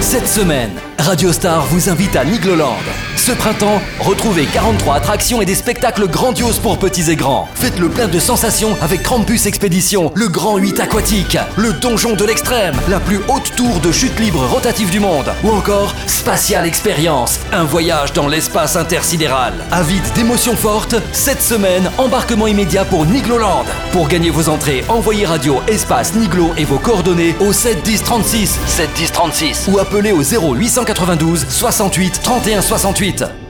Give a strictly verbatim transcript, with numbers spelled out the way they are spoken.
Cette semaine, Radio Star vous invite à Nigloland. Ce printemps, retrouvez quarante-trois attractions et des spectacles grandioses pour petits et grands. Faites le plein de sensations avec Krampus Expédition, le grand huit aquatique, le donjon de l'extrême, la plus haute tour de chute libre rotative du monde, ou encore Spatial Experience, un voyage dans l'espace intersidéral. Avide d'émotions fortes, cette semaine, embarquement immédiat pour Nigloland. Pour gagner vos entrées, envoyez radio espace Niglo et vos coordonnées au sept dix trente-six, sept dix trente-six ou appelez au zéro huit cent quatre-vingt-douze soixante-huit trente et un soixante-huit.